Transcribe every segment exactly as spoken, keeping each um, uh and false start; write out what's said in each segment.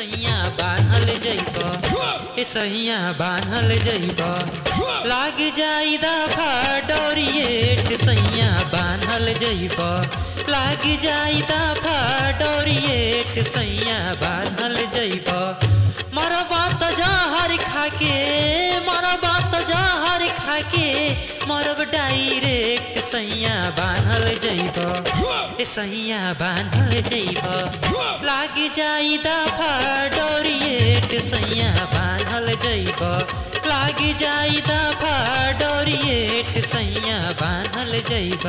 सैया बान्हल जइब ए सैया बान्हल जइब लाग जाई दफा डोरिएट सैया बान्हल जइब लाग जाई दफा डोरिएट सैया बान्हल जइब मरबा त जहर खाके मरबा त जहर खाके मरब डाइरेक्ट सैया बान्हल जइब ए सैया बान्हल जइब लाग जाई दफा डोरिएट सैया बान्हल जइब लाग जाई दफा डोरिएट सैया बान्हल जइब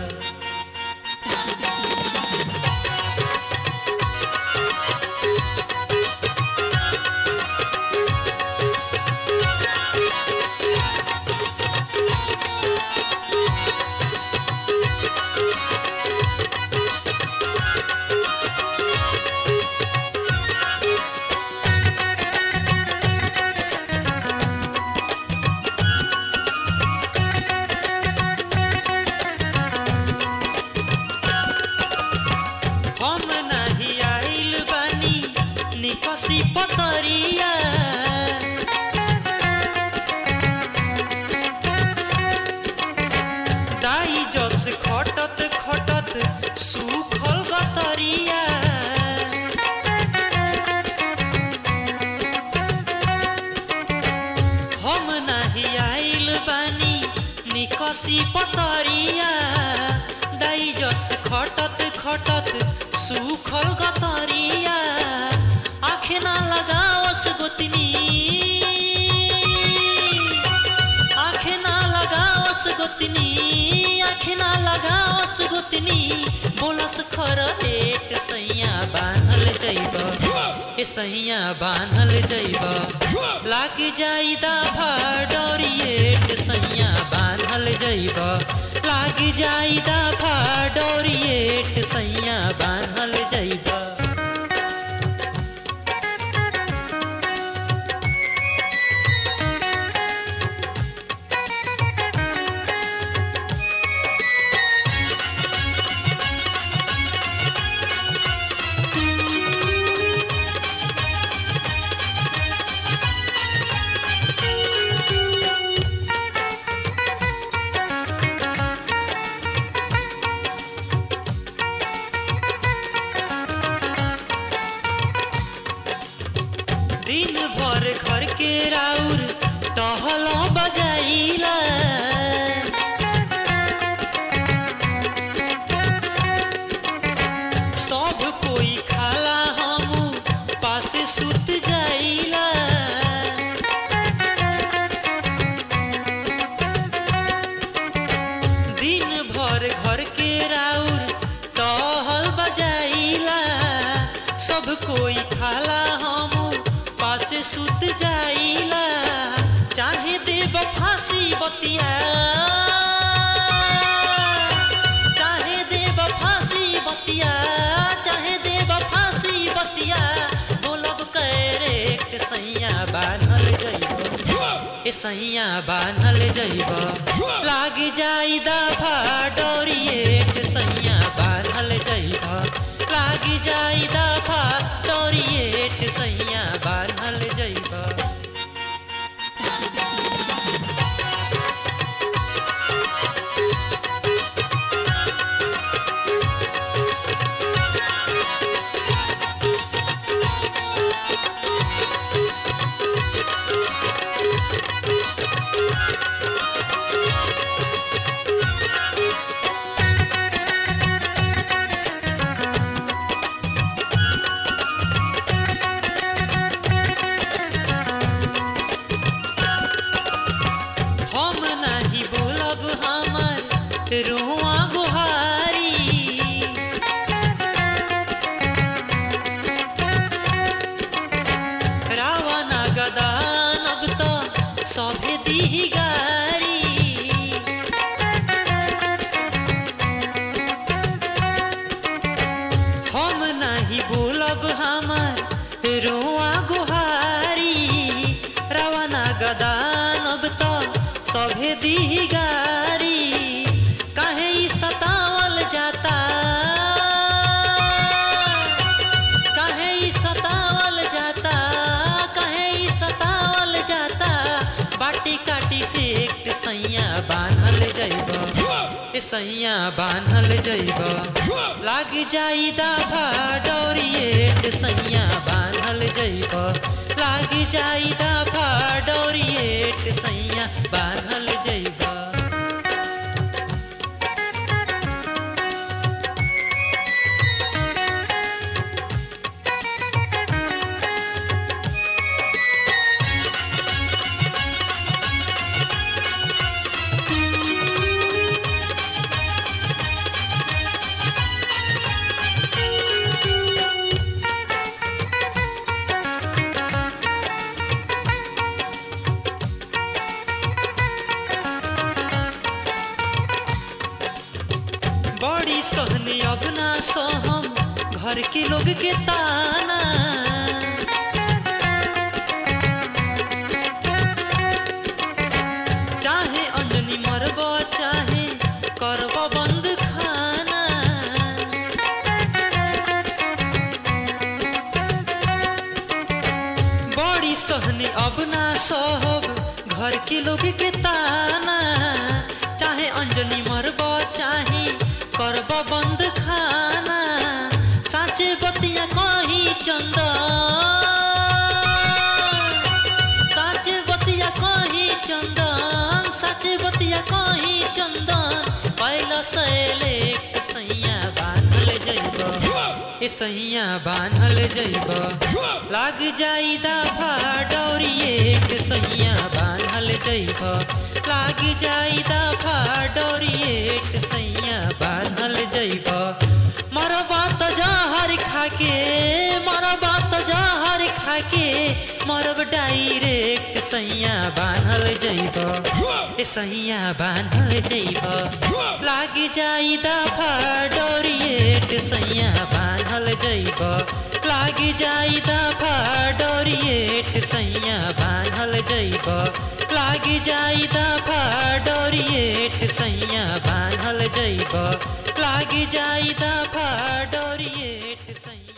निकसी पतरिया दाई जस खटत खटत सुखल गतरिया हम नाही आइल बानी निकसी पतरिया दाई जस खटत खटत सुखल गतरिया आँखें ना लगावस गोतनी आँखें ना लगावस गोतनी आँखें ना लगावस गोतनी बोलस खरहेट सैया बान्हल जइब ए सैया बान्हल जइब लाग जाई दफा डोरिएट सैया बान्हल जइब लाग जाई दफा डोरिएट सैया बान्हल जइब दिन भर घर के राउर टहल बजाइला सब कोई खाला हम पासे सुत जाइला दिन भर घर के राउर टहल बजाइला सब कोई खाला हम पासे सुत जाइला चाहे देव फांसी बतिया चाहे देव फांसी बतिया चाहे देव फांसी बतिया बोलब करेक्ट सैया बान्हल जइब ए सैया बान्हल जइब लाग जाई दफा डोरिएट सैया बान्हल जइब लाग जाई दफा डोरिएट सैया बान्हल जइब रुआ गुहारी रावण गदान अब तो सभे दी गारी हम नहीं बोलब हमर रुआ गुहारी रावण गदान अब तो सभे दी गारी सतावल जाता काहे सतावल जाता सैया बान्हल जइब लाग जाई दाफा डोरिएट सैया बान्हल जइब लाग जाई दाफा डोरिएट सैया बान्हल जइब। बड़ी सहनी अब ना सहम घर के लोग के ताना, चाहे अंजनी मरब चाहे करब बंद खाना। बड़ी सहनी अब ना सहब घर के लोग के ताना, चाहे अंजनी मरब चाहे करब बंद खाना। साचे बतिया कही चंदन साचे बतिया कही चंदन साचे बतिया कही चंदन पहला सैले सैया बान्हल जइब ए सैया बान्हल जइब लाग जाई दाफा डोरिएट सैया बान्हल जइब लाग जाई दाफा डोरिएट सैया बान्हल जइब। मरबा त जहर खाके मरबा त जहर खाके मरब डायरेक्ट सैया बान्हल जइब ए सैया बान्हल जइब लाग जाई दाफा डोरिएट सैया बान्हल जइब लाग जाई दाफा डोरिएट सैया बान्हल जइब लाग जाई दाफा डोरिएट सैया बान्हल जइब लाग जाई दाफा डोरिएट सैया।